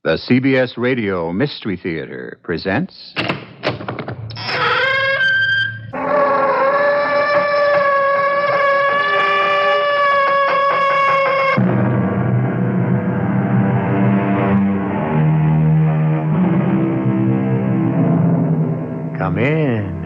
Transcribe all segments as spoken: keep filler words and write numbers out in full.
The C B S Radio Mystery Theater presents... Come in.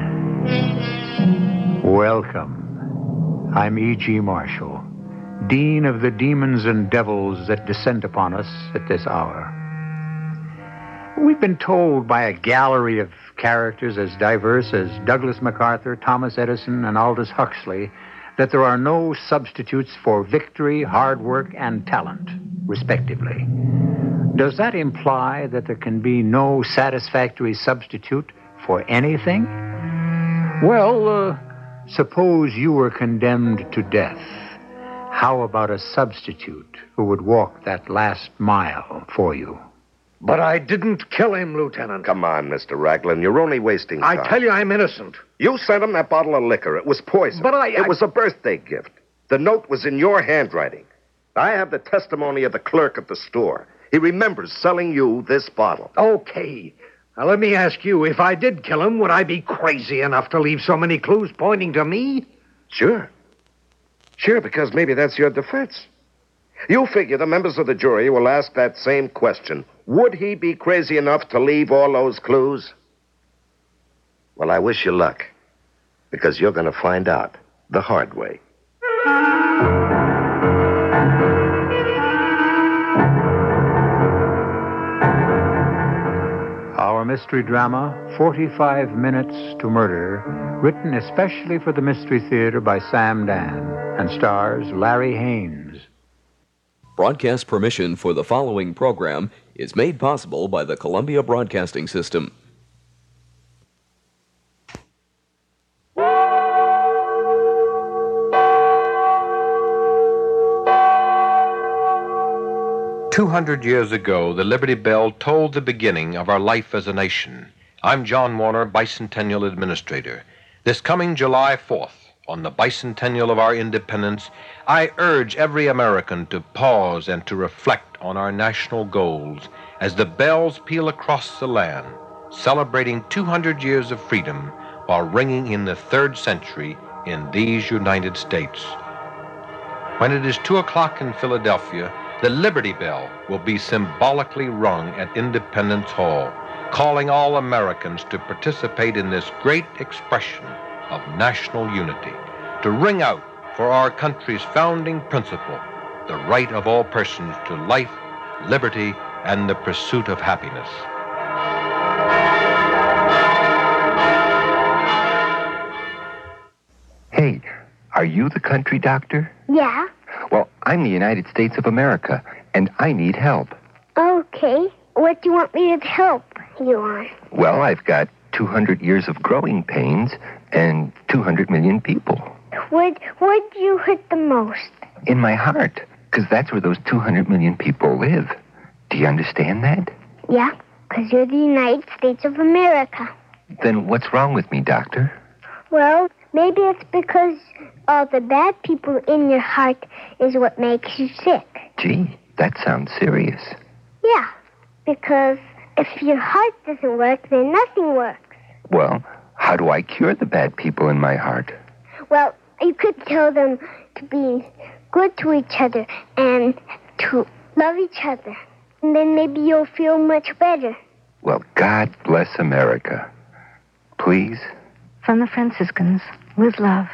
Welcome. I'm E G. Marshall, Dean of the Demons and Devils that descend upon us at this hour. We've been told by a gallery of characters as diverse as Douglas MacArthur, Thomas Edison, and Aldous Huxley that there are no substitutes for victory, hard work, and talent, respectively. Does that imply that there can be no satisfactory substitute for anything? Well, uh, suppose you were condemned to death. How about a substitute who would walk that last mile for you? But I didn't kill him, Lieutenant. Come on, Mister Raglan. You're only wasting time. I tell you I'm innocent. You sent him that bottle of liquor. It was poison. But I... It I... was a birthday gift. The note was in your handwriting. I have the testimony of the clerk at the store. He remembers selling you this bottle. Okay. Now, let me ask you, if I did kill him, would I be crazy enough to leave so many clues pointing to me? Sure. Sure, because maybe that's your defense. You figure the members of the jury will ask that same question. Would he be crazy enough to leave all those clues? Well, I wish you luck, because you're going to find out the hard way. Our mystery drama, forty-five Minutes to Murder, written especially for the Mystery Theater by Sam Dan, and stars Larry Haynes. Broadcast permission for the following program is made possible by the Columbia Broadcasting System. Two hundred years ago, the Liberty Bell tolled the beginning of our life as a nation. I'm John Warner, Bicentennial Administrator. This coming July fourth, on the bicentennial of our independence, I urge every American to pause and to reflect on our national goals as the bells peal across the land, celebrating two hundred years of freedom while ringing in the third century in these United States. When it is two o'clock in Philadelphia, the Liberty Bell will be symbolically rung at Independence Hall, calling all Americans to participate in this great expression of national unity, to ring out for our country's founding principle, the right of all persons to life, liberty, and the pursuit of happiness. Hey, are you the country doctor? Yeah. Well, I'm the United States of America, and I need help. Okay. What do you want me to help you on? Well, I've got two hundred years of growing pains and two hundred million people. Where, where do you hurt the most? In my heart, because that's where those two hundred million people live. Do you understand that? Yeah, because you're the United States of America. Then what's wrong with me, doctor? Well, maybe it's because all the bad people in your heart is what makes you sick. Gee, that sounds serious. Yeah, because if your heart doesn't work, then nothing works. Well, how do I cure the bad people in my heart? Well, you could tell them to be good to each other and to love each other. And then maybe you'll feel much better. Well, God bless America. Please? From the Franciscans, with love.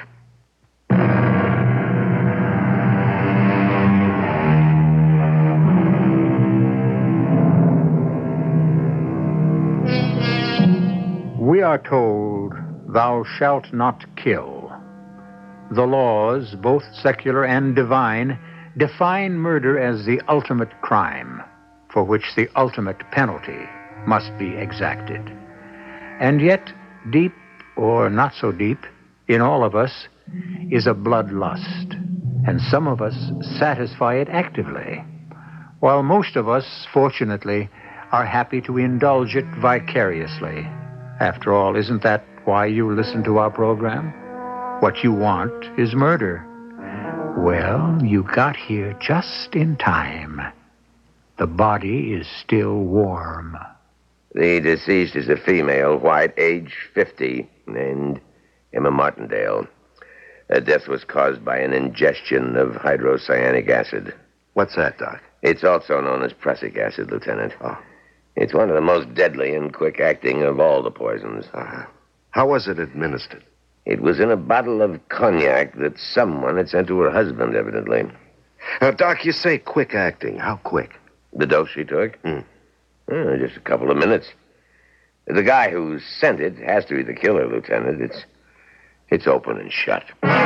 We are told, thou shalt not kill. The laws, both secular and divine, define murder as the ultimate crime, for which the ultimate penalty must be exacted. And yet, deep or not so deep, in all of us, is a bloodlust, and some of us satisfy it actively, while most of us, fortunately, are happy to indulge it vicariously. After all, isn't that why you listen to our program? What you want is murder. Well, you got here just in time. The body is still warm. The deceased is a female, white, age fifty, named Emma Martindale. Her death was caused by an ingestion of hydrocyanic acid. What's that, Doc? It's also known as prussic acid, Lieutenant. Oh. It's one of the most deadly and quick-acting of all the poisons. Uh-huh. How was it administered? It was in a bottle of cognac that someone had sent to her husband, evidently. Now, Doc, you say quick-acting. How quick? The dose she took? Hmm. Oh, just a couple of minutes. The guy who sent it has to be the killer, Lieutenant. It's, it's open and shut.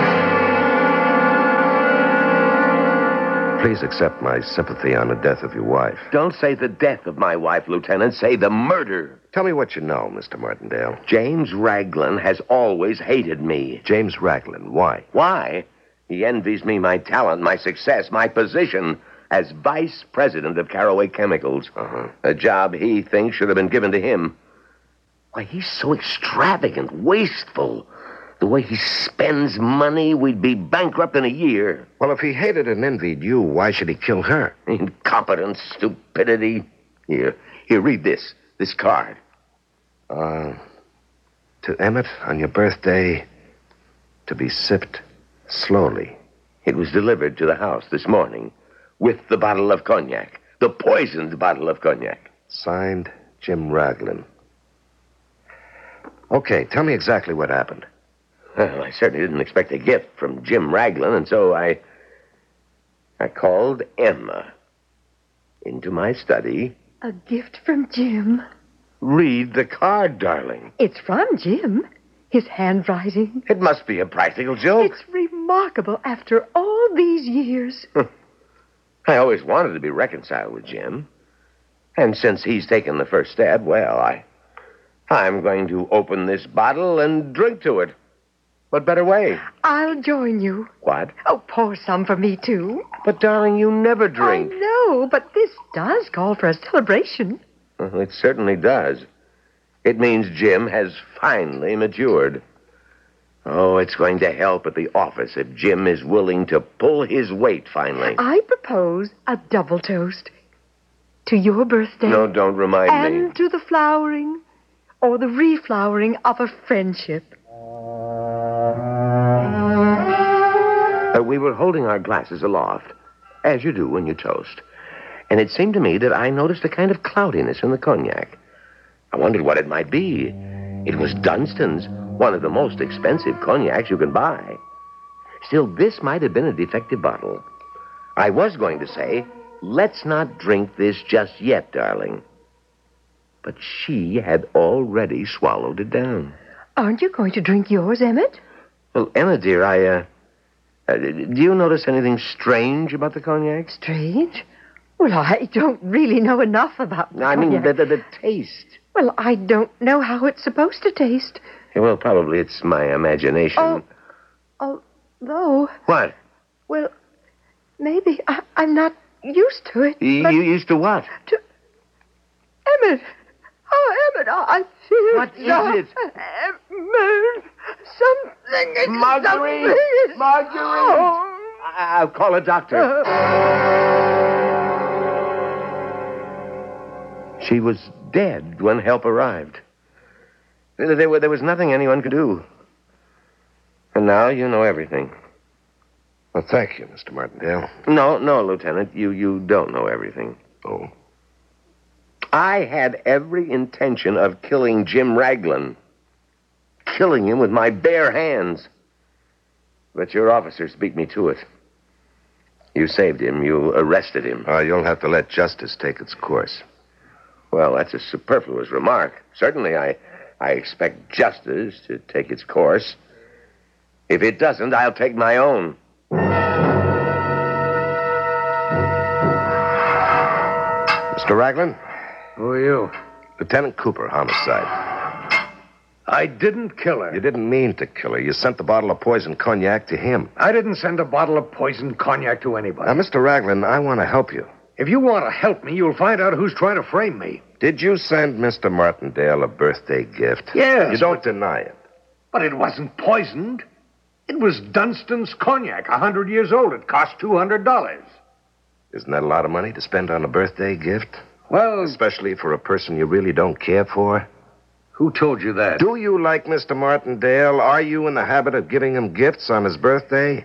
Please accept my sympathy on the death of your wife. Don't say the death of my wife, Lieutenant. Say the murder. Tell me what you know, Mister Martindale. James Raglan has always hated me. James Raglan, why? Why? He envies me my talent, my success, my position as vice president of Caraway Chemicals. Uh-huh. A job he thinks should have been given to him. Why, he's so extravagant, wasteful. The way he spends money, we'd be bankrupt in a year. Well, if he hated and envied you, why should he kill her? Incompetence, stupidity. Here, here, read this. This card. Uh, to Emmett, on your birthday, to be sipped slowly. It was delivered to the house this morning with the bottle of cognac. The poisoned bottle of cognac. Signed, Jim Raglan. Okay, tell me exactly what happened. Well, I certainly didn't expect a gift from Jim Raglan, and so I... I called Emma into my study. A gift from Jim. Read the card, darling. It's from Jim. His handwriting. It must be a practical joke. It's remarkable after all these years. I always wanted to be reconciled with Jim. And since he's taken the first step, well, I... I'm going to open this bottle and drink to it. What better way? I'll join you. What? Oh, pour some for me, too. But, darling, you never drink. I know, but this does call for a celebration. Well, it certainly does. It means Jim has finally matured. Oh, it's going to help at the office if Jim is willing to pull his weight finally. I propose a double toast. To your birthday. No, don't remind and me. And to the flowering or the reflowering of a friendship. Uh, we were holding our glasses aloft, as you do when you toast. And it seemed to me that I noticed a kind of cloudiness in the cognac. I wondered what it might be. It was Dunstan's, one of the most expensive cognacs you can buy. Still, this might have been a defective bottle. I was going to say, let's not drink this just yet, darling. But she had already swallowed it down. Aren't you going to drink yours, Emmett? Well, Emma, dear, I, uh... uh do you notice anything strange about the cognac? Strange? Well, I don't really know enough about the I mean, cognac. the, the, the taste. Well, I don't know how it's supposed to taste. Yeah, well, probably it's my imagination. Oh, although... What? Well, maybe I, I'm not used to it. You, but you used to what? To... Emmett! Oh, Emmett, I, I feel... What is so... it? Emmett! Something is... Marguerite! Something is... Marguerite! Oh. I- I'll call a doctor. Uh... She was dead when help arrived. There, there, there was nothing anyone could do. And now you know everything. Well, thank you, Mister Martindale. No, no, Lieutenant. You, you don't know everything. Oh? I had every intention of killing Jim Raglan. Killing him with my bare hands. But your officers beat me to it. You saved him. You arrested him. Uh, you'll have to let justice take its course. Well, that's a superfluous remark. Certainly, I, I expect justice to take its course. If it doesn't, I'll take my own. Mister Raglan? Who are you? Lieutenant Cooper, homicide. I didn't kill her. You didn't mean to kill her. You sent the bottle of poison cognac to him. I didn't send a bottle of poisoned cognac to anybody. Now, Mister Raglan, I want to help you. If you want to help me, you'll find out who's trying to frame me. Did you send Mister Martindale a birthday gift? Yes. You don't deny it. But it wasn't poisoned. It was Dunstan's cognac, a hundred years old. It cost two hundred dollars. Isn't that a lot of money to spend on a birthday gift? Well, Especially for a person you really don't care for? who told you that? Do you like Mister Martindale? Are you in the habit of giving him gifts on his birthday?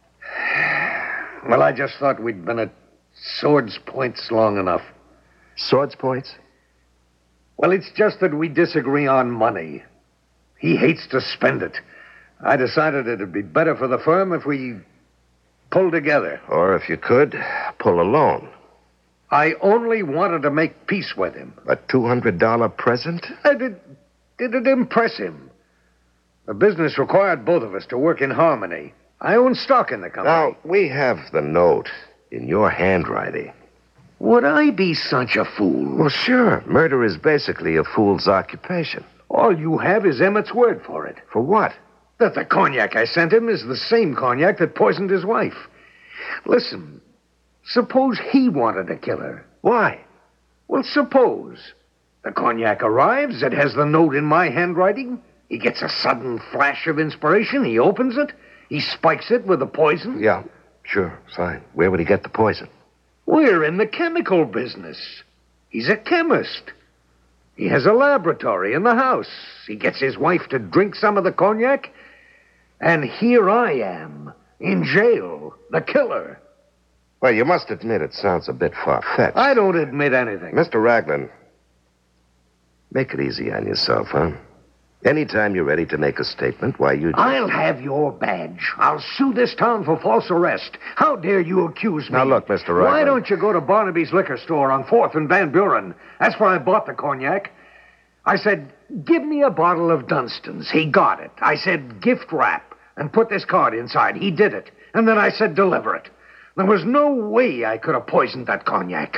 Well, I just thought we'd been at swords' points long enough. Swords points? Well, it's just that we disagree on money. He hates to spend it. I decided it'd be better for the firm if we pulled together. Or if you could, pull a loan. I only wanted to make peace with him. A two hundred dollars present? I did, did it impress him? The business required both of us to work in harmony. I own stock in the company. Now, we have the note in your handwriting. Would I be such a fool? Well, sure. Murder is basically a fool's occupation. All you have is Emmett's word for it. For what? That the cognac I sent him is the same cognac that poisoned his wife. Listen, suppose he wanted to kill her. Why? Well, suppose the cognac arrives, it has the note in my handwriting. He gets a sudden flash of inspiration. He opens it. He spikes it with the poison. Yeah, sure, fine. Where would he get the poison? We're in the chemical business. He's a chemist. He has a laboratory in the house. He gets his wife to drink some of the cognac. And here I am, in jail, the killer. Well, you must admit it sounds a bit far-fetched. I don't admit anything. Mister Raglan, make it easy on yourself, huh? Anytime you're ready to make a statement, why, you... Just... I'll have your badge. I'll sue this town for false arrest. How dare you accuse me? Now, look, Mister Raglan. Why don't you go to Barnaby's liquor store on fourth and Van Buren? That's where I bought the cognac. I said, give me a bottle of Dunstan's. He got it. I said, gift wrap, and put this card inside. He did it. And then I said, deliver it. There was no way I could have poisoned that cognac.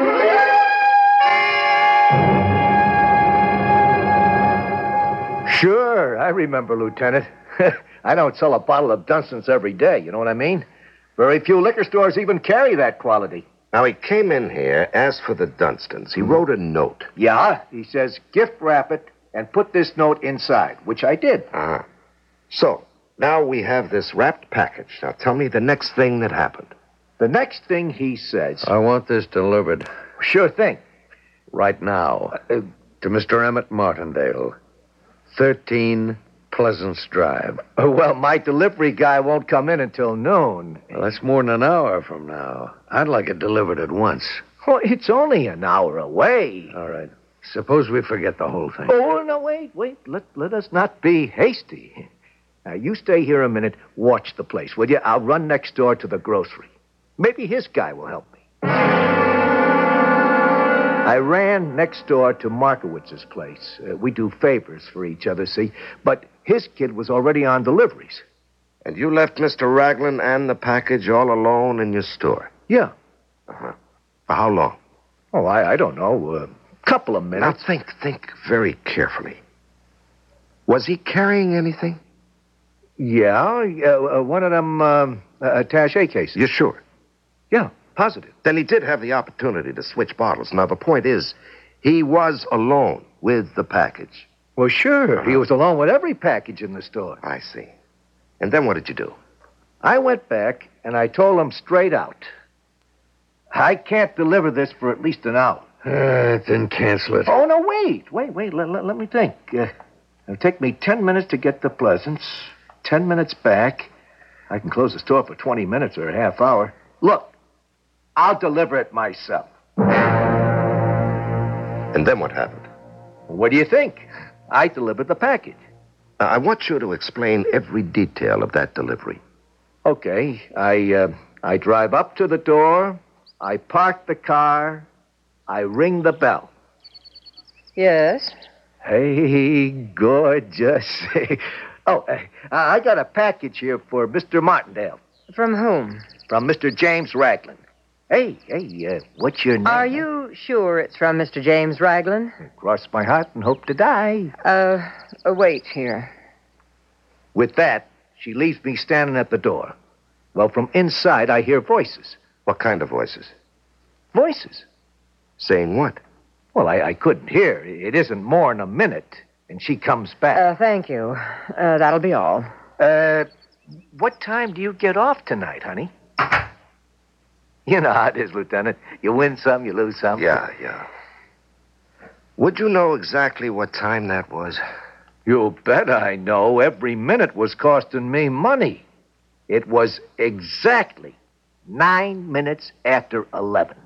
Sure, I remember, Lieutenant. I don't sell a bottle of Dunstan's every day, you know what I mean? Very few liquor stores even carry that quality. Now, he came in here, asked for the Dunstans. He wrote a note. Yeah, he says gift wrap it and put this note inside, which I did. Uh-huh. So, now we have this wrapped package. Now, tell me the next thing that happened. The next thing he says... I want this delivered. Sure thing. Right now. Uh, to Mister Emmett Martindale. thirteen Pleasance Drive. Oh, well, my delivery guy won't come in until noon. Well, that's more than an hour from now. I'd like it delivered at once. Well, it's only an hour away. All right. Suppose we forget the whole thing. Oh, no, wait, wait. Let, let us not be hasty. Now, you stay here a minute. Watch the place, will you? I'll run next door to the grocery. Maybe his guy will help me. I ran next door to Markowitz's place. Uh, we do favors for each other, see? But his kid was already on deliveries. And you left Mister Raglan and the package all alone in your store? Yeah. Uh-huh. For how long? Oh, I, I don't know. A couple of minutes. Now, think, think very carefully. Was he carrying anything? Yeah, uh, uh, one of them um, uh, attaché cases. You're sure? Yeah, positive. Then he did have the opportunity to switch bottles. Now, the point is, he was alone with the package. Well, sure. Uh-huh. He was alone with every package in the store. I see. And then what did you do? I went back, and I told him straight out, I can't deliver this for at least an hour. Uh, then cancel it. Oh, no, wait. Wait, wait. Let, let, let me think. Uh, it'll take me ten minutes to get to Pleasance, ten minutes back. I can close the store for twenty minutes or a half hour. Look, I'll deliver it myself. And then what happened? What do you think? I delivered the package. Now, I want you to explain every detail of that delivery. Okay. I, uh, I drive up to the door. I park the car. I ring the bell. Yes? Hey, gorgeous. oh, uh, I got a package here for Mister Martindale. From whom? From Mister James Raglan. Hey, hey, uh, what's your name? Are you sure it's from Mister James Raglan? Cross my heart and hope to die. Uh, uh, wait here. With that, she leaves me standing at the door. Well, from inside, I hear voices. What kind of voices? Voices. Saying what? Well, I, I couldn't hear. It isn't more than a minute. And she comes back. Uh, thank you. Uh, that'll be all. Uh, what time do you get off tonight, honey? You know how it is, Lieutenant. You win some, you lose some. Yeah, yeah. Would you know exactly what time that was? You bet I know. Every minute was costing me money. It was exactly nine minutes after eleven.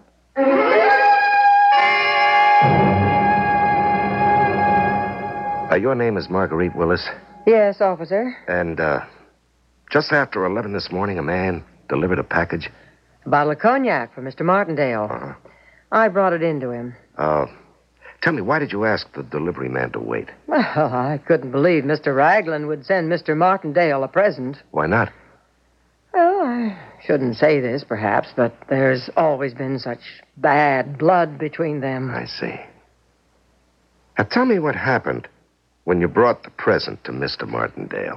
Uh, your name is Marguerite Willis. Yes, officer. And, uh, just after eleven this morning, a man delivered a package. A bottle of cognac for Mister Martindale. Uh-huh. I brought it in to him. Uh, tell me, why did you ask the delivery man to wait? Well, I couldn't believe Mister Raglan would send Mister Martindale a present. Why not? Well, I shouldn't say this, perhaps, but there's always been such bad blood between them. I see. Now, tell me what happened when you brought the present to Mister Martindale.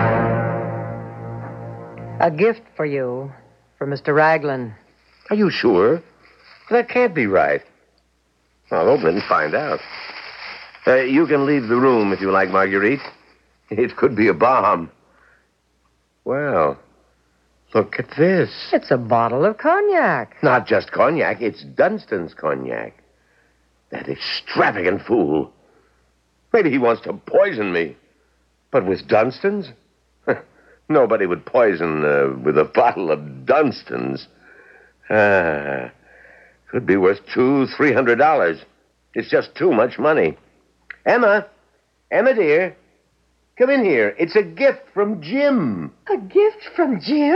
A gift for you, for Mister Raglan. Are you sure? That can't be right. I'll open it and find out. Uh, you can leave the room if you like, Marguerite. It could be a bomb. Well, look at this. It's a bottle of cognac. Not just cognac, it's Dunstan's cognac. That extravagant fool. Maybe he wants to poison me. But with Dunstan's? Nobody would poison uh, with a bottle of Dunstan's. Ah, could be worth two, three hundred dollars. It's just too much money. Emma, Emma dear, come in here. It's a gift from Jim. A gift from Jim?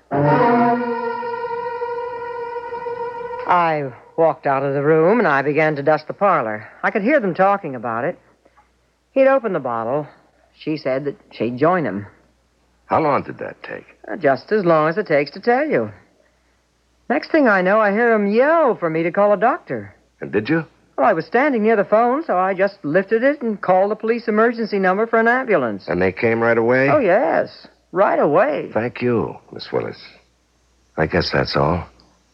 I walked out of the room and I began to dust the parlor. I could hear them talking about it. He'd opened the bottle. She said that she'd join him. How long did that take? Uh, Just as long as it takes to tell you. Next thing I know, I hear him yell for me to call a doctor. And did you? Well, I was standing near the phone, so I just lifted it and called the police emergency number for an ambulance. And they came right away? Oh, yes. Right away. Thank you, Miss Willis. I guess that's all.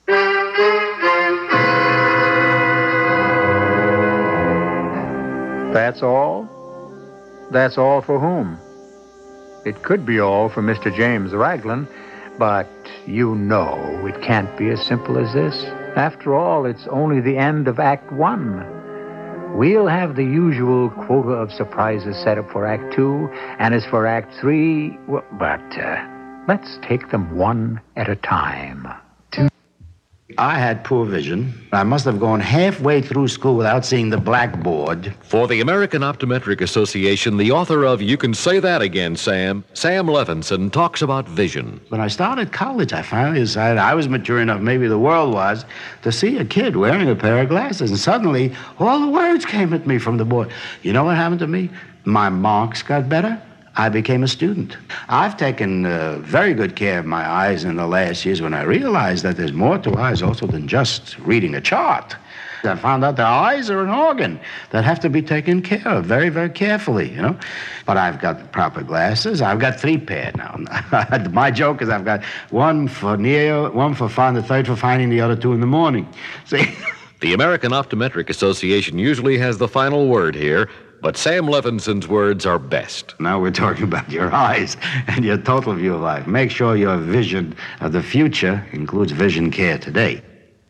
That's all? That's all for whom? It could be all for Mister James Raglan, but you know it can't be as simple as this. After all, it's only the end of Act One. We'll have the usual quota of surprises set up for Act Two, and as for Act Three, well, but uh, let's take them one at a time. I had poor vision. I must have gone halfway through school without seeing the blackboard. For the American Optometric Association, the author of You Can Say That Again, Sam, Sam Levinson, talks about vision. When I started college, I finally decided I was mature enough, maybe the world was, to see a kid wearing a pair of glasses. And suddenly, all the words came at me from the board. You know what happened to me? My marks got better. I became a student. I've taken uh, very good care of my eyes in the last years when I realized that there's more to eyes also than just reading a chart. I found out that eyes are an organ that have to be taken care of very, very carefully, you know. But I've got the proper glasses. I've got three pair now. My joke is I've got one for near, one for fun, the third for finding, the other two in the morning. See? The American Optometric Association usually has the final word here, but Sam Levinson's words are best. Now we're talking about your eyes and your total view of life. Make sure your vision of the future includes vision care today.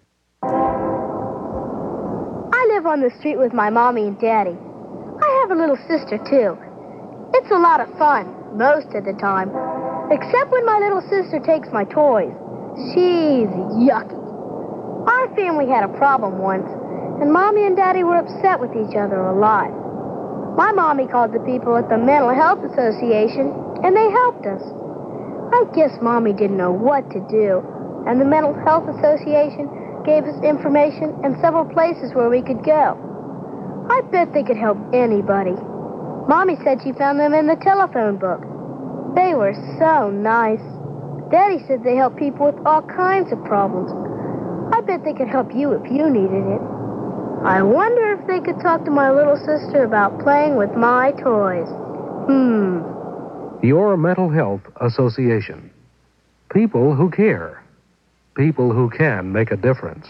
I live on the street with my mommy and daddy. I have a little sister, too. It's a lot of fun, most of the time. Except when my little sister takes my toys. She's yucky. Our family had a problem once, and Mommy and Daddy were upset with each other a lot. My mommy called the people at the Mental Health Association, and they helped us. I guess Mommy didn't know what to do, and the Mental Health Association gave us information and several places where we could go. I bet they could help anybody. Mommy said she found them in the telephone book. They were so nice. Daddy said they help people with all kinds of problems. I bet they could help you if you needed it. I wonder if they could talk to my little sister about playing with my toys. Hmm. Your Mental Health Association. People who care. People who can make a difference.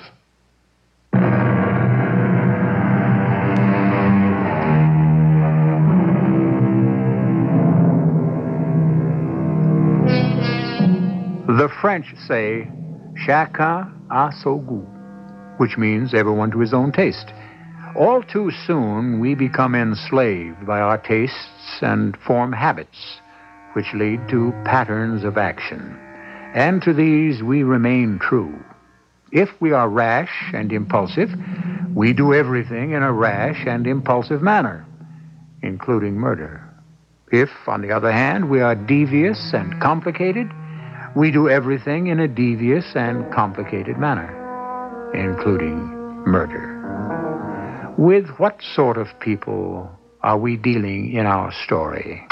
The French say, chacun à son goût, which means everyone to his own taste. All too soon, we become enslaved by our tastes and form habits, which lead to patterns of action. And to these we remain true. If we are rash and impulsive, we do everything in a rash and impulsive manner, including murder. If, on the other hand, we are devious and complicated, we do everything in a devious and complicated manner, including murder. With what sort of people are we dealing in our story?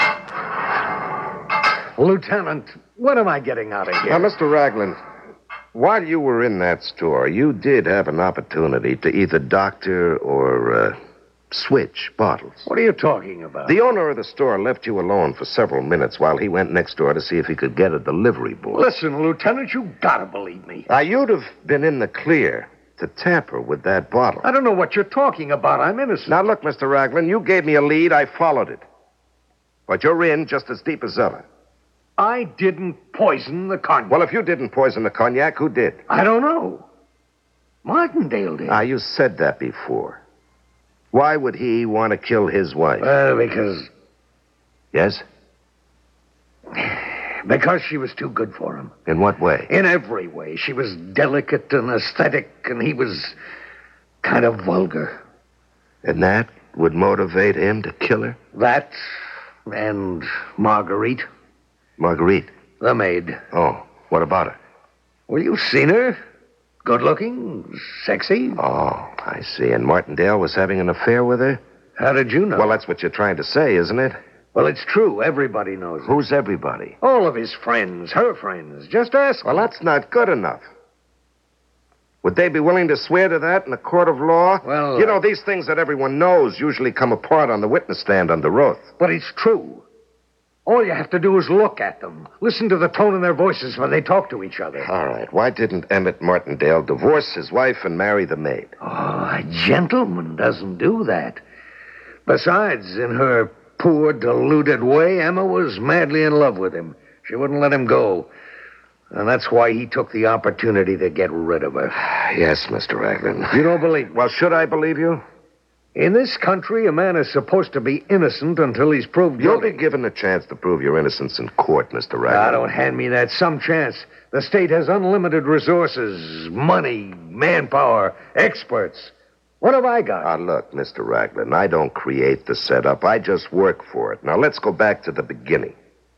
Lieutenant, what am I getting out of here? Now, Mister Raglan, while you were in that store, you did have an opportunity to either doctor or uh, switch bottles. What are you talking about? The owner of the store left you alone for several minutes while he went next door to see if he could get a delivery boy. Listen, Lieutenant, you gotta believe me. Now, you'd have been in the clear to tamper with that bottle. I don't know what you're talking about. I'm innocent. Now, look, Mister Raglan, you gave me a lead. I followed it. But you're in just as deep as ever. I didn't poison the cognac. Well, if you didn't poison the cognac, who did? I don't know. Martindale did. Ah, you said that before. Why would he want to kill his wife? Well, because... Yes? Because she was too good for him. In what way? In every way. She was delicate and aesthetic, and he was kind of vulgar. And that would motivate him to kill her? That and Marguerite. Marguerite? The maid. Oh, what about her? Well, you've seen her. Good looking, sexy. Oh, I see. And Martindale was having an affair with her? How did you know? Well, that's what you're trying to say, isn't it? Well, it's true. Everybody knows it. Who's everybody? All of his friends, her friends. Just ask Well, them. that's not good enough. Would they be willing to swear to that in a court of law? Well, You know, these things that everyone knows usually come apart on the witness stand under oath. But it's true. All you have to do is look at them. Listen to the tone in their voices when they talk to each other. All right. Why didn't Emmett Martindale divorce his wife and marry the maid? Oh, a gentleman doesn't do that. Besides, in her poor, deluded way, Emma was madly in love with him. She wouldn't let him go. And that's why he took the opportunity to get rid of her. Yes, Mister Raglan. You don't believe me? Well, should I believe you? In this country, a man is supposed to be innocent until he's proved You'll guilty. be given a chance to prove your innocence in court, Mister Raglan. Now, don't hand me that some chance. The state has unlimited resources, money, manpower, experts. What have I got? Now, look, Mister Raglan, I don't create the setup. I just work for it. Now, let's go back to the beginning.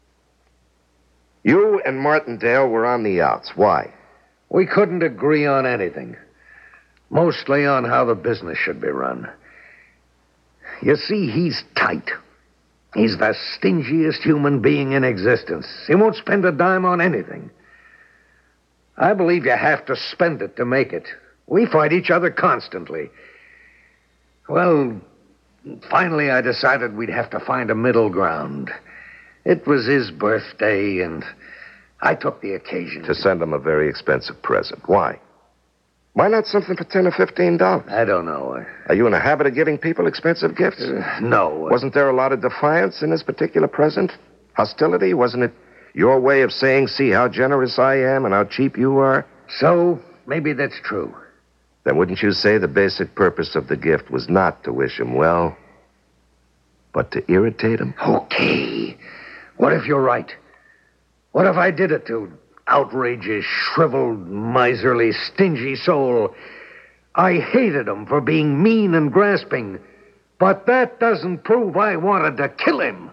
You and Martindale were on the outs. Why? We couldn't agree on anything. Mostly on how the business should be run. You see, he's tight. He's the stingiest human being in existence. He won't spend a dime on anything. I believe you have to spend it to make it. We fight each other constantly. Well, finally I decided we'd have to find a middle ground. It was his birthday, and I took the occasion To send him a very expensive present. Why? Why not something for ten or fifteen dollars? I don't know. Are you in a habit of giving people expensive gifts? Uh, no. Wasn't there a lot of defiance in this particular present? Hostility? Wasn't it your way of saying, see how generous I am and how cheap you are? So, maybe that's true. Then wouldn't you say the basic purpose of the gift was not to wish him well, but to irritate him? Okay. What if you're right? What if I did it to outrage his shriveled, miserly, stingy soul? I hated him for being mean and grasping, but that doesn't prove I wanted to kill him.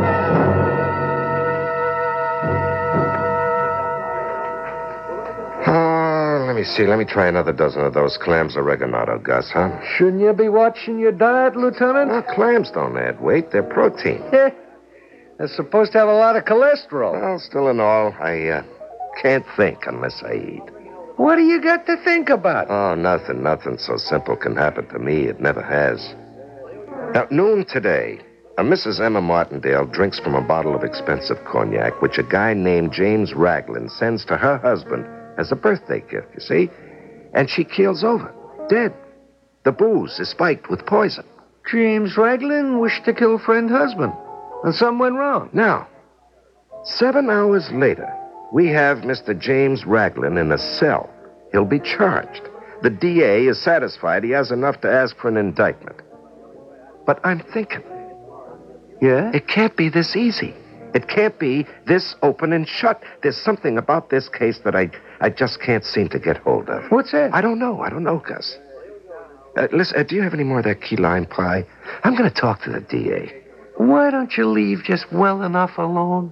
Oh, let me see. Let me try another dozen of those clams oregano, Gus, huh? Shouldn't you be watching your diet, Lieutenant? Well, clams don't add weight. They're protein. They're supposed to have a lot of cholesterol. Well, still in all, I uh, can't think unless I eat. What do you got to think about? Oh, nothing, nothing so simple can happen to me. It never has. At noon today, a Missus Emma Martindale drinks from a bottle of expensive cognac, which a guy named James Raglan sends to her husband as a birthday gift, you see? And she keels over, dead. The booze is spiked with poison. James Raglan wished to kill friend husband, and something went wrong. Now, seven hours later, We have Mister James Raglan in a cell. He'll be charged. The D A is satisfied he has enough to ask for an indictment. But I'm thinking, Yeah? it can't be this easy. It can't be this open and shut. There's something about this case that I, I just can't seem to get hold of. What's that? I don't know. I don't know, Gus. Uh, listen, uh, do you have any more of that key lime pie? I'm going to talk to the D A. Why don't you leave just well enough alone?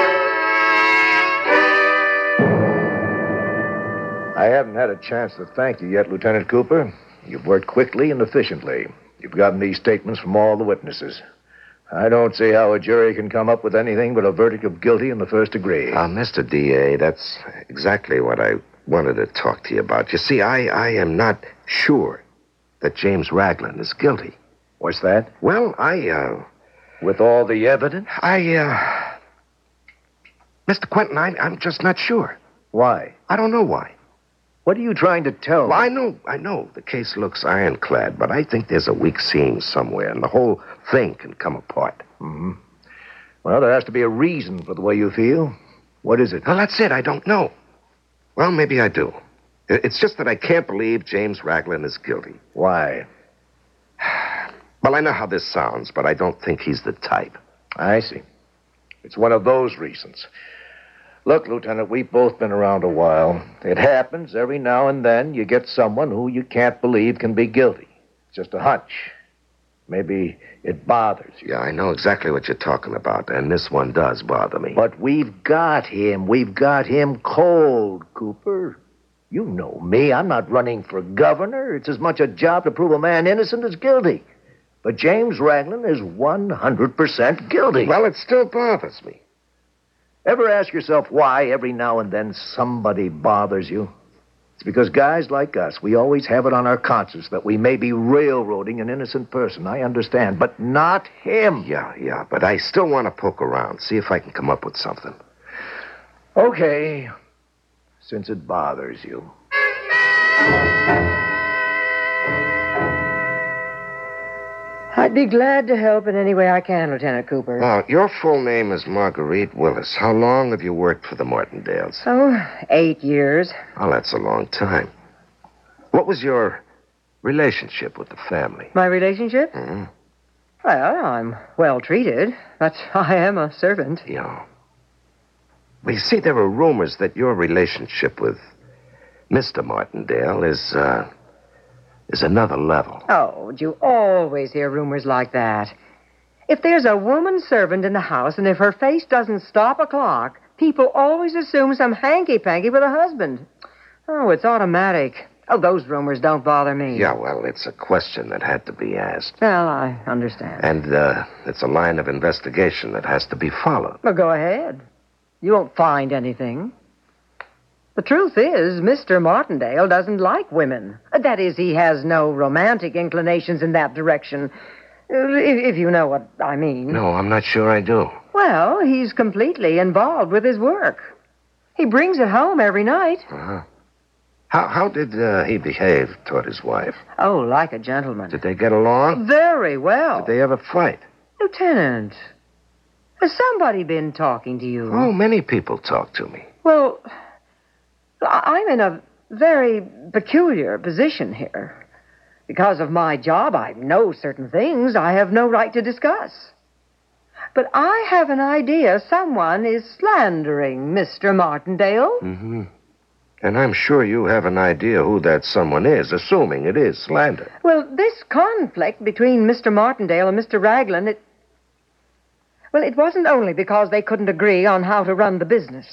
I haven't had a chance to thank you yet, Lieutenant Cooper. You've worked quickly and efficiently. You've gotten these statements from all the witnesses. I don't see how a jury can come up with anything but a verdict of guilty in the first degree. Uh, Mister D A, that's exactly what I wanted to talk to you about. You see, I, I am not sure that James Raglan is guilty. What's that? Well, I, uh... With all the evidence? I, uh... Mister Quentin, I, I'm just not sure. Why? I don't know why. What are you trying to tell me? Well, I know, I know the case looks ironclad, but I think there's a weak seam somewhere, and the whole thing can come apart. Mm-hmm. Well, there has to be a reason for the way you feel. What is it? Well, that's it. I don't know. Well, maybe I do. It's just that I can't believe James Raglan is guilty. Why? Well, I know how this sounds, but I don't think he's the type. I see. It's one of those reasons. Look, Lieutenant, we've both been around a while. It happens every now and then you get someone who you can't believe can be guilty. It's just a hunch. Maybe it bothers you. Yeah, I know exactly what you're talking about, and this one does bother me. But we've got him. We've got him cold, Cooper. You know me. I'm not running for governor. It's as much a job to prove a man innocent as guilty. But James Raglan is one hundred percent guilty. Well, it still bothers me. Ever ask yourself why every now and then somebody bothers you? It's because guys like us, we always have it on our conscience that we may be railroading an innocent person. I understand, but not him. Yeah, yeah, but I still want to poke around, see if I can come up with something. Okay, since it bothers you. I'd be glad to help in any way I can, Lieutenant Cooper. Now, your full name is Marguerite Willis. How long have you worked for the Martindales? Oh, eight years. Oh, that's a long time. What was your relationship with the family? My relationship? Mm-hmm. Well, I'm well treated. That's I am a servant. Yeah. Well, you see, there are rumors that your relationship with Mister Martindale is, uh... is another level. Oh, you always hear rumors like that. If there's a woman servant in the house, and if her face doesn't stop a clock, people always assume some hanky-panky with a husband. Oh, it's automatic. Oh, those rumors don't bother me. Yeah, well, it's a question that had to be asked. Well, I understand. And, uh, it's a line of investigation that has to be followed. Well, go ahead. You won't find anything. The truth is, Mister Martindale doesn't like women. That is, he has no romantic inclinations in that direction. If, if you know what I mean. No, I'm not sure I do. Well, he's completely involved with his work. He brings it home every night. Uh-huh. How, how did uh, he behave toward his wife? Oh, like a gentleman. Did they get along? Very well. Did they ever fight? Lieutenant, has somebody been talking to you? Oh, many people talk to me. Well, I'm in a very peculiar position here. Because of my job, I know certain things I have no right to discuss. But I have an idea someone is slandering Mister Martindale. Mm-hmm. And I'm sure you have an idea who that someone is, assuming it is slander. Well, this conflict between Mister Martindale and Mister Raglan, it... Well, it wasn't only because they couldn't agree on how to run the business.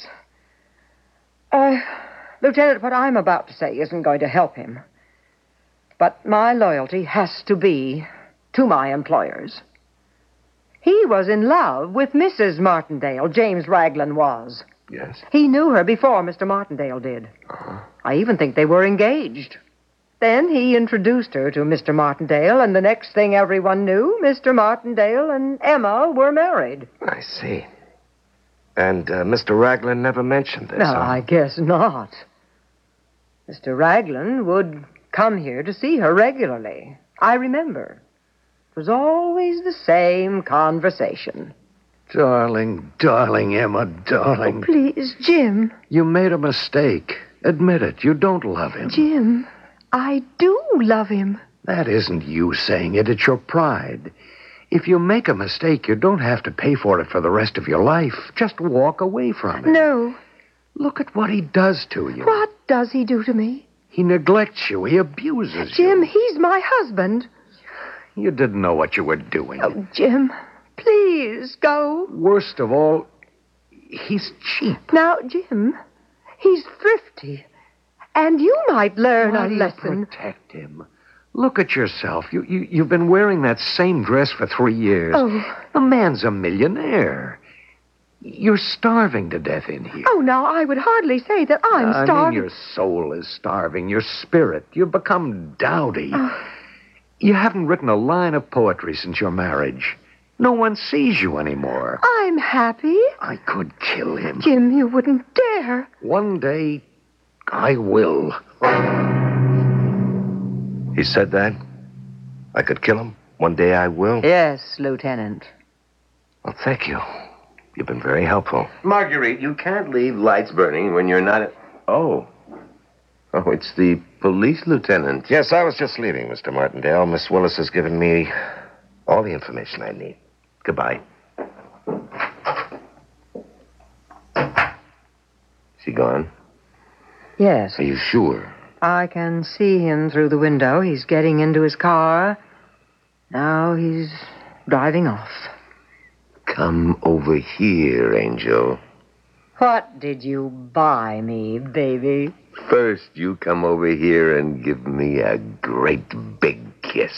Uh... Lieutenant, what I'm about to say isn't going to help him. But my loyalty has to be to my employers. He was in love with Missus Martindale, James Raglan was. Yes? He knew her before Mister Martindale did. Uh-huh. I even think they were engaged. Then he introduced her to Mister Martindale, and the next thing everyone knew, Mister Martindale and Emma were married. I see. And uh, Mister Raglan never mentioned this, No, huh? I guess not. Mister Raglan would come here to see her regularly. I remember. It was always the same conversation. Darling, darling, Emma, darling. Oh, please, Jim. You made a mistake. Admit it. You don't love him. Jim, I do love him. That isn't you saying it. It's your pride. If you make a mistake, you don't have to pay for it for the rest of your life. Just walk away from it. No. Look at what he does to you. What does he do to me? He neglects you. He abuses Jim, you. he's my husband. You didn't know what you were doing. Oh, Jim, please go. Worst of all, he's cheap. Now, Jim, he's thrifty. And you might learn Why a do you lesson. protect him? Look at yourself. You, you, you've been wearing that same dress for three years. Oh. The man's a millionaire. You're starving to death in here. Oh, now, I would hardly say that I'm I starving. mean, your soul is starving. Your spirit. You've become dowdy. Oh. You haven't written a line of poetry since your marriage. No one sees you anymore. I'm happy. I could kill him. Jim, you wouldn't dare. One day, I will. He said that? I could kill him? One day I will? Yes, Lieutenant. Well, thank you. You've been very helpful. Marguerite, you can't leave lights burning when you're not... Oh. Oh, it's the police lieutenant. Yes, I was just leaving, Mister Martindale. Miss Willis has given me all the information I need. Goodbye. Is he gone? Yes. Are you sure? I can see him through the window. He's getting into his car. Now he's driving off. Come over here, Angel. What did you buy me, baby? First, you come over here and give me a great big kiss.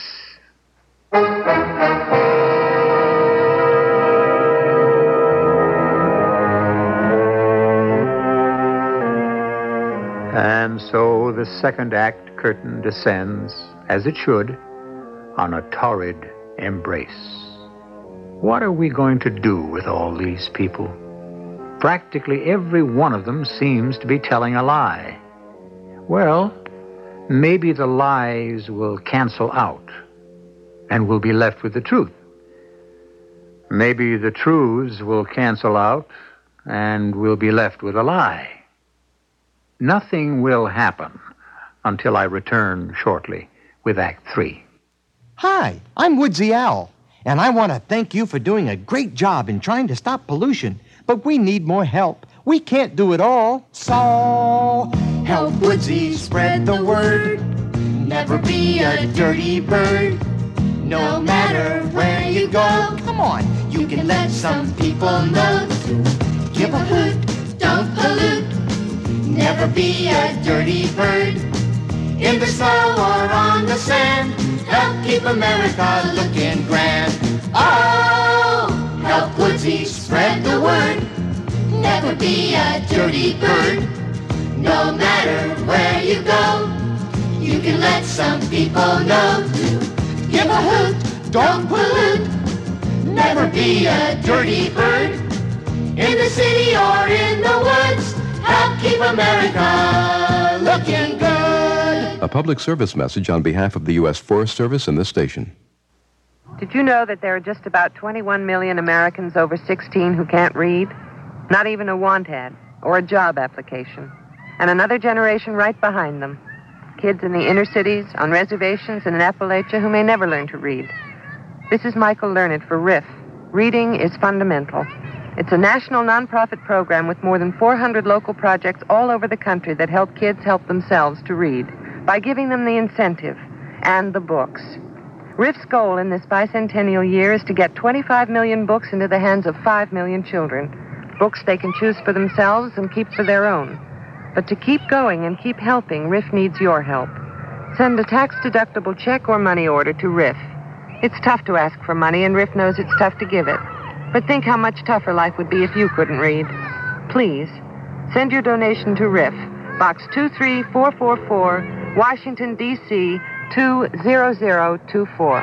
And so the second act curtain descends, as it should, on a torrid embrace. What are we going to do with all these people? Practically every one of them seems to be telling a lie. Well, maybe the lies will cancel out, and we'll be left with the truth. Maybe the truths will cancel out, and we'll be left with a lie. Nothing will happen until I return shortly with Act Three. Hi, I'm Woodsy Owl, and I want to thank you for doing a great job in trying to stop pollution, but we need more help. We can't do it all. So, help Woodsy spread the word. Never be a dirty bird. No matter where you go, come on, you can let some people know. Give a hoot, don't pollute. Never be a dirty bird. In the snow or on the sand, help keep America looking grand. Oh, help Woodsy spread the word. Never be a dirty bird. No matter where you go, you can let some people know. Give a hoot, don't pollute. Never be a dirty bird. In the city or in the woods, help keep America looking good. A public service message on behalf of the U S Forest Service and this station. Did you know that there are just about twenty-one million Americans over sixteen who can't read? Not even a want ad or a job application. And another generation right behind them. Kids in the inner cities, on reservations, and in Appalachia who may never learn to read. This is Michael Learned for R I F. Reading is fundamental. It's a national nonprofit program with more than four hundred local projects all over the country that help kids help themselves to read by giving them the incentive and the books. R I F's goal in this bicentennial year is to get twenty-five million books into the hands of five million children. Books they can choose for themselves and keep for their own. But to keep going and keep helping, R I F needs your help. Send a tax-deductible check or money order to R I F. It's tough to ask for money, and R I F knows it's tough to give it. But think how much tougher life would be if you couldn't read. Please, send your donation to R I F, Box two three four four four, Washington, D C two zero zero two four.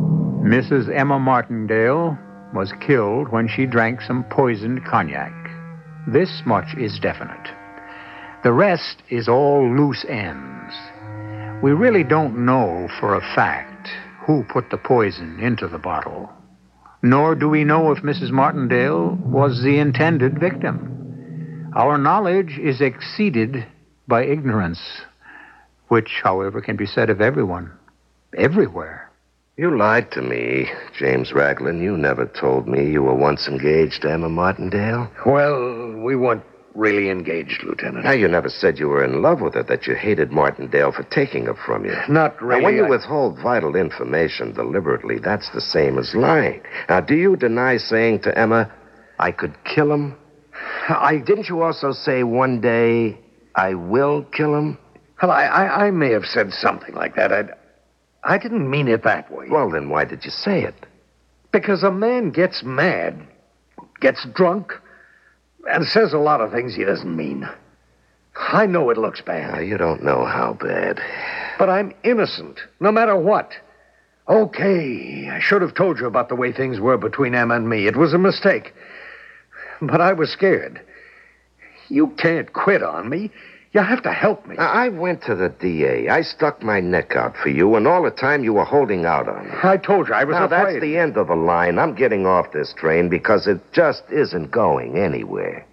Missus Emma Martindale was killed when she drank some poisoned cognac. This much is definite. The rest is all loose ends. We really don't know for a fact who put the poison into the bottle, nor do we know if Missus Martindale was the intended victim. Our knowledge is exceeded by ignorance, which, however, can be said of everyone, everywhere. You lied to me, James Raglan. You never told me you were once engaged to Emma Martindale. Well, we weren't really engaged, Lieutenant. Now, you never said you were in love with her, that you hated Martindale for taking her from you. Not really. Now, when you I... withhold vital information deliberately, that's the same as lying. Now, do you deny saying to Emma, I could kill him? I Didn't you also say one day, I will kill him? Well, I, I, I may have said something like that. I, I didn't mean it that way. Well, then why did you say it? Because a man gets mad, gets drunk, and says a lot of things he doesn't mean. I know it looks bad. Now, you don't know how bad. But I'm innocent, no matter what. Okay, I should have told you about the way things were between Emma and me. It was a mistake. But I was scared. You can't quit on me. You have to help me. I went to the D A. I stuck my neck out for you, and all the time you were holding out on me. I told you I was now, afraid. That's the end of the line. I'm getting off this train because it just isn't going anywhere.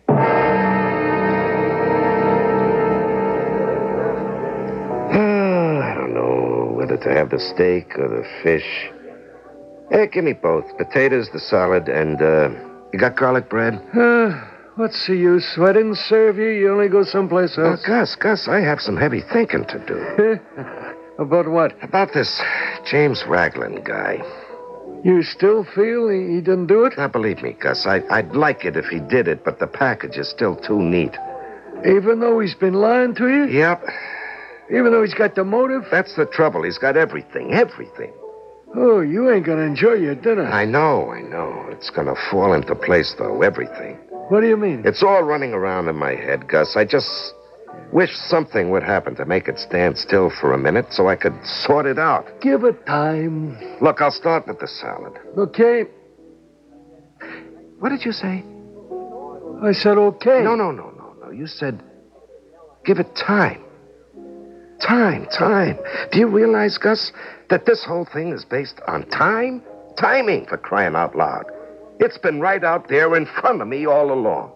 I don't know whether to have the steak or the fish. Hey, give me both. Potatoes, the salad, and, uh, you got garlic bread? Uh, what's the use? If I didn't serve you, you only go someplace else. Oh, Gus, Gus, I have some heavy thinking to do. About what? About this James Raglan guy. You still feel he, he didn't do it? Now, believe me, Gus, I, I'd like it if he did it, but the package is still too neat. Even though he's been lying to you? Yep. Even though he's got the motive? That's the trouble. He's got everything, everything. Oh, you ain't gonna enjoy your dinner. I know, I know. It's gonna fall into place, though, everything. What do you mean? It's all running around in my head, Gus. I just wish something would happen to make it stand still for a minute so I could sort it out. Give it time. Look, I'll start with the salad. Okay. What did you say? I said okay. No, no, no, no, no. You said give it time. Time, time. Do you realize, Gus, that this whole thing is based on time? Timing, for crying out loud. It's been right out there in front of me all along.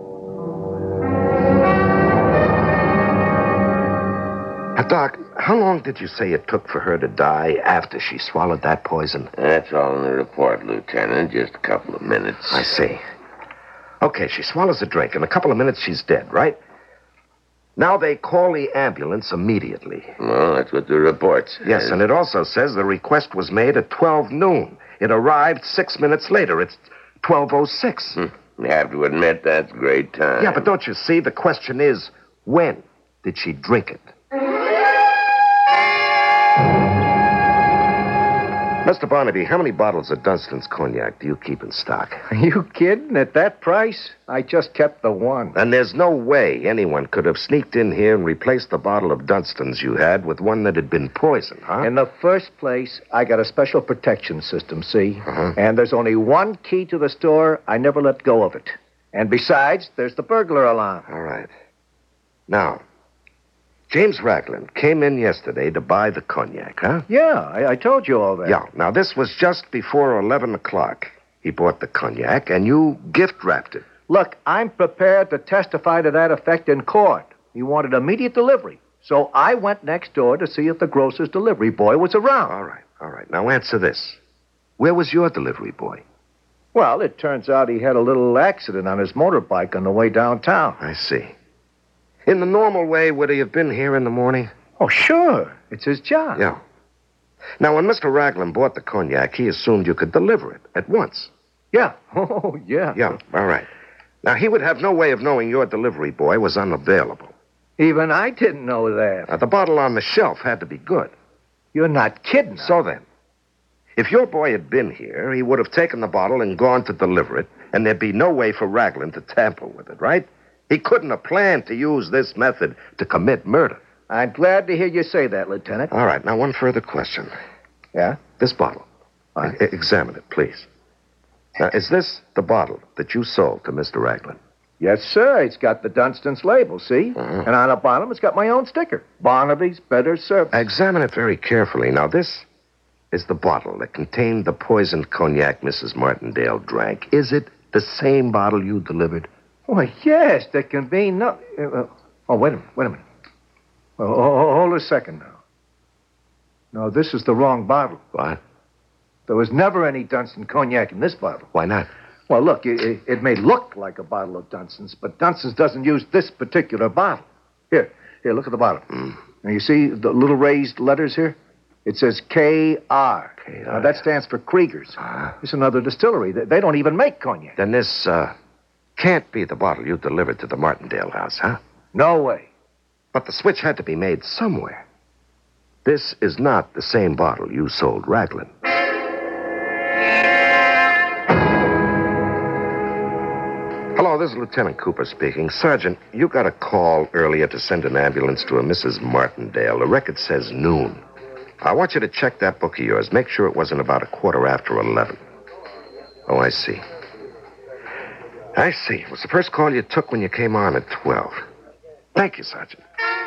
Now, Doc, how long did you say it took for her to die after she swallowed that poison? That's all in the report, Lieutenant. Just a couple of minutes. I see. Okay, she swallows a drink. In a couple of minutes, she's dead, right? Now they call the ambulance immediately. Well, that's what the report says. Yes, and it also says the request was made at twelve noon. It arrived six minutes later. It's twelve oh six. Hmm. You have to admit that's great time. Yeah, but don't you see? The question is, when did she drink it? Mister Barnaby, how many bottles of Dunstan's cognac do you keep in stock? Are you kidding? At that price? I just kept the one. And there's no way anyone could have sneaked in here and replaced the bottle of Dunstan's you had with one that had been poisoned, huh? In the first place, I got a special protection system, see? Uh-huh. And there's only one key to the store. I never let go of it. And besides, there's the burglar alarm. All right. Now, James Raglan came in yesterday to buy the cognac, huh? Yeah, I, I told you all that. Yeah. Now, this was just before eleven o'clock. He bought the cognac, and you gift-wrapped it. Look, I'm prepared to testify to that effect in court. He wanted immediate delivery. So I went next door to see if the grocer's delivery boy was around. All right, all right. Now, answer this. Where was your delivery boy? Well, it turns out he had a little accident on his motorbike on the way downtown. I see. In the normal way, would he have been here in the morning? Oh, sure. It's his job. Yeah. Now, when Mister Raglan bought the cognac, he assumed you could deliver it at once. Yeah. Oh, yeah. Yeah, all right. Now, he would have no way of knowing your delivery boy was unavailable. Even I didn't know that. Now, the bottle on the shelf had to be good. You're not kidding. So then, if your boy had been here, he would have taken the bottle and gone to deliver it, and there'd be no way for Raglan to tamper with it, right? He couldn't have planned to use this method to commit murder. I'm glad to hear you say that, Lieutenant. All right, now one further question. Yeah? This bottle. Right. E- examine it, please. Now, is this the bottle that you sold to Mister Raglan? Yes, sir. It's got the Dunstan's label, see? Mhm. And on the bottom, it's got my own sticker. Barnaby's Better Service. Examine it very carefully. Now, this is the bottle that contained the poisoned cognac Missus Martindale drank. Is it the same bottle you delivered? Why, yes, there can be no... Uh, oh, wait a minute, wait a minute. Oh, oh, hold a second now. No, this is the wrong bottle. What? There was never any Dunstan cognac in this bottle. Why not? Well, look, it, it, it may look like a bottle of Dunstan's, but Dunstan's doesn't use this particular bottle. Here, here, look at the bottle. Mm. Now, you see the little raised letters here? It says K R. K R. Now, that stands for Krieger's. Uh, It's another distillery. They, they don't even make cognac. then this, uh, can't be the bottle you delivered to the Martindale house, huh? No way. But the switch had to be made somewhere. This is not the same bottle you sold Raglan. Hello, this is Lieutenant Cooper speaking. Sergeant, you got a call earlier to send an ambulance to a Missus Martindale. The record says noon. I want you to check that book of yours. Make sure it wasn't about a quarter after eleven. Oh, I see. I see. It was the first call you took when you came on at twelve. Thank you, Sergeant.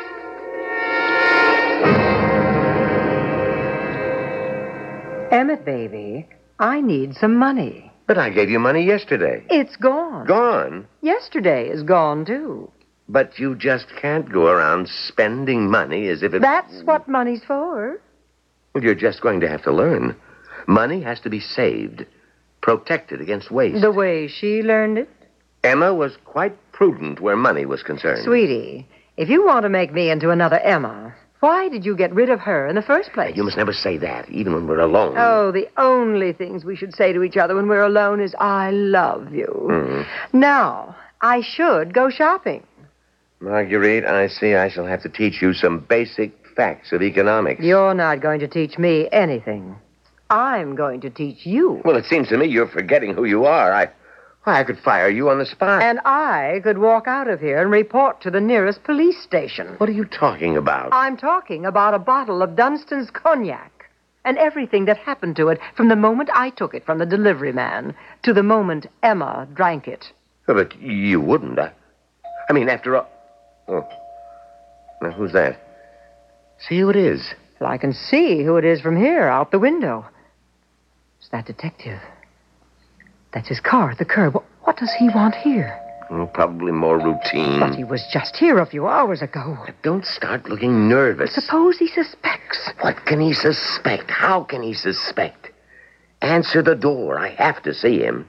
Emmett, baby, I need some money. But I gave you money yesterday. It's gone. Gone? Yesterday is gone, too. But you just can't go around spending money as if it... That's what money's for. Well, you're just going to have to learn. Money has to be saved, protected against waste. The way she learned it. Emma was quite prudent where money was concerned. Sweetie, if you want to make me into another Emma, why did you get rid of her in the first place? You must never say that, even when we're alone. Oh, the only things we should say to each other when we're alone is, I love you. Mm. Now, I should go shopping. Marguerite, I see I shall have to teach you some basic facts of economics. You're not going to teach me anything. I'm going to teach you. Well, it seems to me you're forgetting who you are. I, I could fire you on the spot. And I could walk out of here and report to the nearest police station. What are you talking about? I'm talking about a bottle of Dunstan's cognac and everything that happened to it from the moment I took it from the delivery man to the moment Emma drank it. But you wouldn't. I, I mean, after all... Oh. Now, who's that? See who it is. Well, I can see who it is from here, out the window. It's that detective. That's his car at the curb. What does he want here? Oh, probably more routine. But he was just here a few hours ago. Don't start looking nervous. Suppose he suspects. What can he suspect? How can he suspect? Answer the door. I have to see him.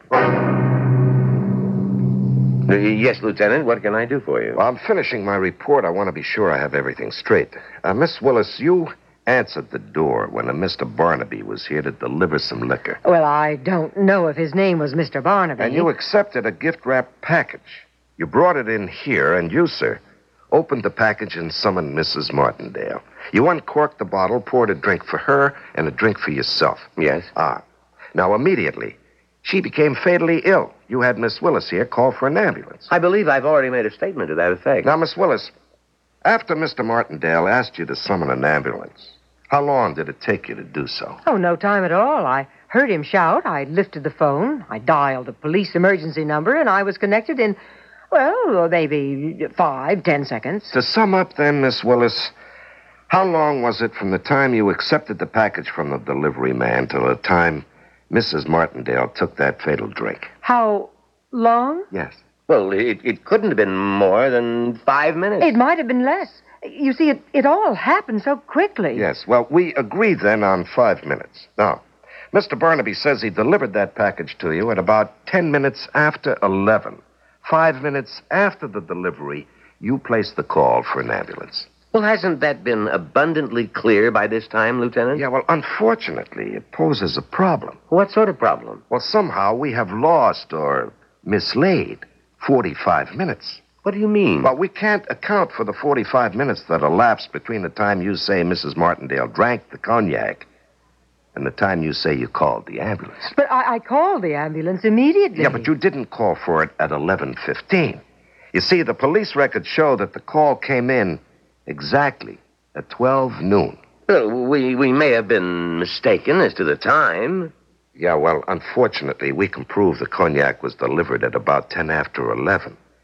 Uh, yes, Lieutenant, what can I do for you? Well, I'm finishing my report. I want to be sure I have everything straight. Uh, Miss Willis, you answered the door when a Mister Barnaby was here to deliver some liquor. Well, I don't know if his name was Mister Barnaby. And you accepted a gift-wrapped package. You brought it in here, and you, sir, opened the package and summoned Missus Martindale. You uncorked the bottle, poured a drink for her, and a drink for yourself. Yes? Ah. Now, immediately, she became fatally ill. You had Miss Willis here call for an ambulance. I believe I've already made a statement to that effect. Now, Miss Willis, after Mister Martindale asked you to summon an ambulance, how long did it take you to do so? Oh, no time at all. I heard him shout. I lifted the phone. I dialed the police emergency number, and I was connected in, well, maybe five, ten seconds. To sum up, then, Miss Willis, how long was it from the time you accepted the package from the delivery man till the time Missus Martindale took that fatal drink? How long? Yes. Well, it, it couldn't have been more than five minutes. It might have been less. You see, it, it all happened so quickly. Yes. Well, we agreed then on five minutes. Now, Mister Barnaby says he delivered that package to you at about ten minutes after eleven. Five minutes after the delivery, you placed the call for an ambulance. Well, hasn't that been abundantly clear by this time, Lieutenant? Yeah, well, unfortunately, it poses a problem. What sort of problem? Well, somehow we have lost or mislaid forty-five minutes. What do you mean? Well, we can't account for the forty-five minutes that elapsed between the time you say Missus Martindale drank the cognac and the time you say you called the ambulance. But I, I called the ambulance immediately. Yeah, but you didn't call for it at eleven fifteen. You see, the police records show that the call came in exactly at twelve noon. Well, we, we may have been mistaken as to the time. Yeah, well, unfortunately, we can prove the cognac was delivered at about ten after eleven.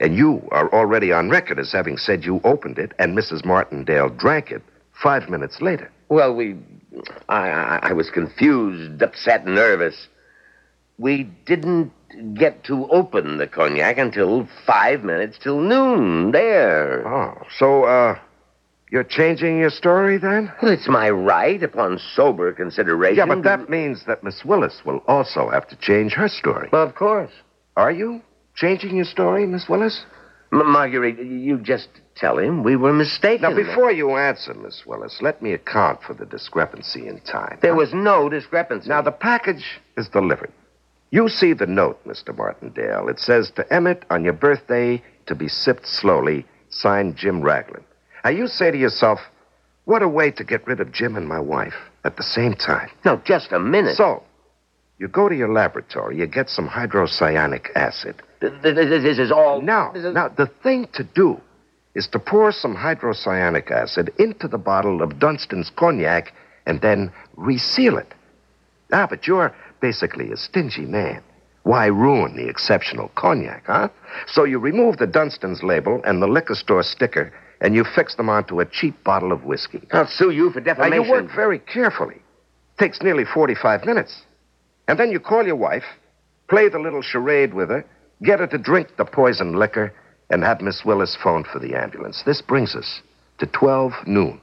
And you are already on record as having said you opened it and Missus Martindale drank it five minutes later. Well, we... I, I, I was confused, upset, nervous. We didn't get to open the cognac until five minutes till noon. There. Oh, so, uh, you're changing your story then? Well, it's my right upon sober consideration. Yeah, but that means that Miss Willis will also have to change her story. Well, of course. Are you changing your story, Miss Willis? M- Marguerite, you just tell him we were mistaken. Now, before you answer, Miss Willis, let me account for the discrepancy in time. There was no discrepancy. Now, the package is delivered. You see the note, Mister Martindale. It says, to Emmett, on your birthday, to be sipped slowly, signed Jim Raglan. Now, you say to yourself, what a way to get rid of Jim and my wife at the same time. No, just a minute. So, you go to your laboratory, you get some hydrocyanic acid. Th- th- th- This is all... Now, now, the thing to do is to pour some hydrocyanic acid into the bottle of Dunstan's cognac and then reseal it. Ah, but you're basically a stingy man. Why ruin the exceptional cognac, huh? So you remove the Dunstan's label and the liquor store sticker, and you fix them onto a cheap bottle of whiskey. I'll sue you for defamation. Now, you work very carefully. Takes nearly forty-five minutes. And then you call your wife, play the little charade with her, get her to drink the poisoned liquor, and have Miss Willis phone for the ambulance. This brings us to twelve noon.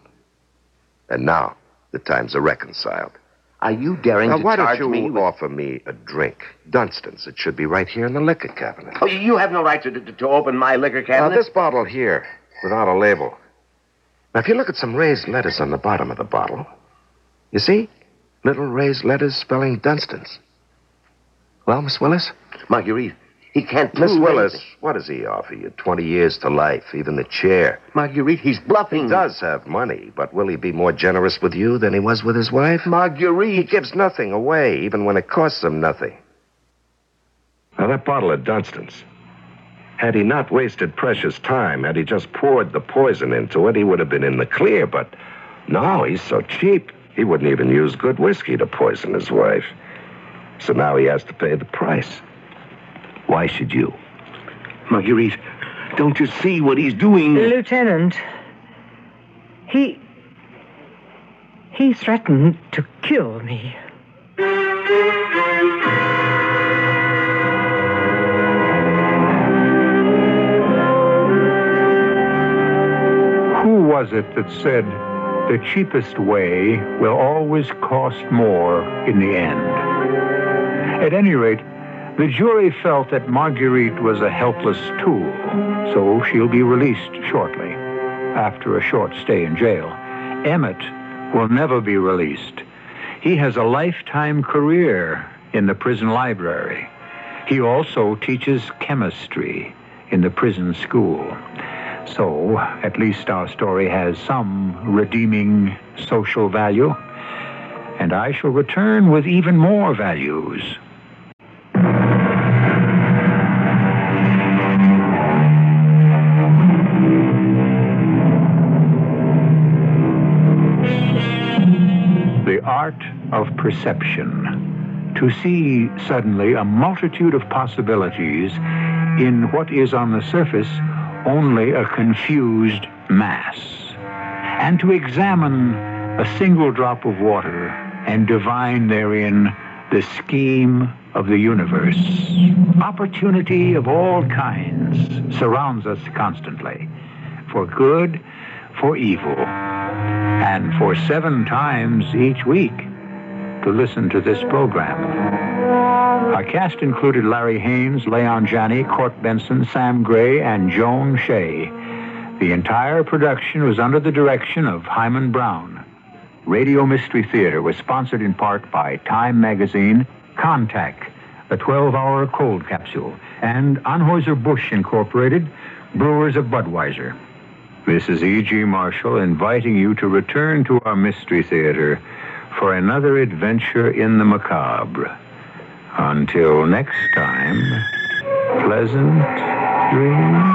And now the times are reconciled. Are you daring now, to why charge don't you me with... offer me a drink? Dunstan's. It should be right here in the liquor cabinet. Oh, you have no right to, to, to open my liquor Now, cabinet? this bottle here, without a label. Now, if you look at some raised letters on the bottom of the bottle, you see? Little raised letters spelling Dunstan's. Well, Miss Willis? Marguerite, he can't Miss prove Willis, anything. what does he offer you? Twenty years to life, even the chair. Marguerite, he's bluffing. He does have money, but will he be more generous with you than he was with his wife? Marguerite. He gives nothing away, even when it costs him nothing. Now, that bottle of Dunstan's, had he not wasted precious time, had he just poured the poison into it, he would have been in the clear, but no, he's so cheap, he wouldn't even use good whiskey to poison his wife. So now he has to pay the price. Why should you? Marguerite, don't you see what he's doing? Lieutenant, he... he threatened to kill me. Who was it that said the cheapest way will always cost more in the end? At any rate, the jury felt that Marguerite was a helpless tool, so she'll be released shortly, after a short stay in jail. Emmett will never be released. He has a lifetime career in the prison library. He also teaches chemistry in the prison school. So, at least our story has some redeeming social value. And I shall return with even more values. The art of perception. To see suddenly a multitude of possibilities in what is on the surface only a confused mass. And to examine a single drop of water and divine therein the scheme of the universe. Opportunity of all kinds surrounds us constantly, for good, for evil, and for seven times each week to listen to this program. Our cast included Larry Haynes, Leon Janney, Court Benson, Sam Gray, and Joan Shea. The entire production was under the direction of Hyman Brown. Radio Mystery Theater was sponsored in part by Time Magazine, Contact, a twelve-hour cold capsule, and Anheuser-Busch Incorporated, brewers of Budweiser. This is E G. Marshall inviting you to return to our Mystery Theater for another adventure in the macabre. Until next time, pleasant dreams.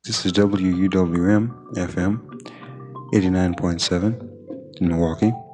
This is W U W M F M eighty-nine point seven in Milwaukee.